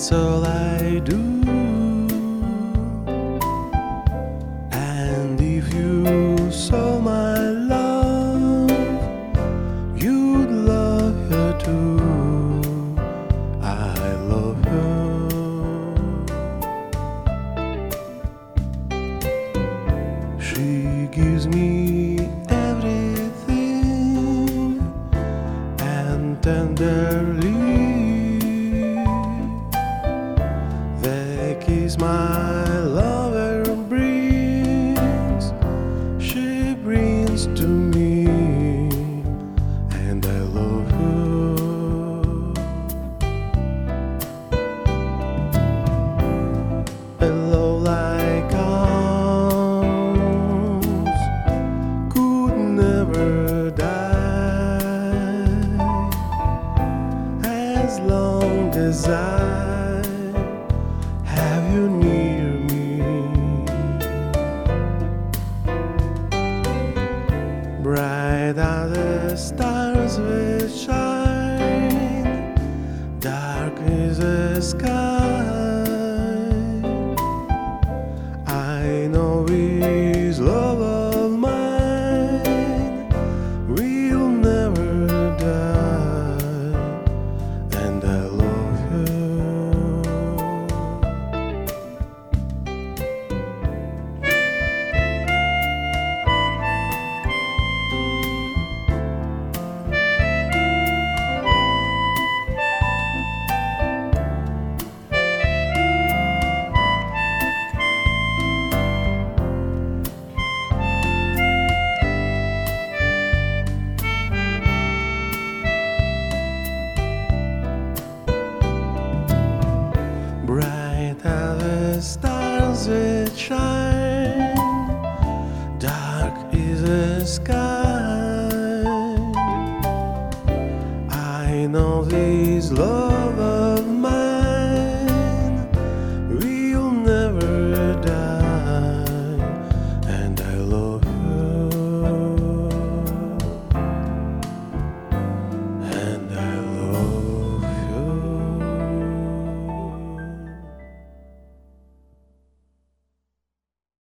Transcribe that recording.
That's all I do. And if you saw my love, you'd love her too. I love her. She gives me everything, and tenderly the kiss my lover brings, she brings to me, and I love her. A love like ours could never die, as long as I have you near me. Bright are the stars which shine, dark is the sky. I know His love of mine will never die, and I love her. Bright are the stars that shine, dark is the sky. I know this love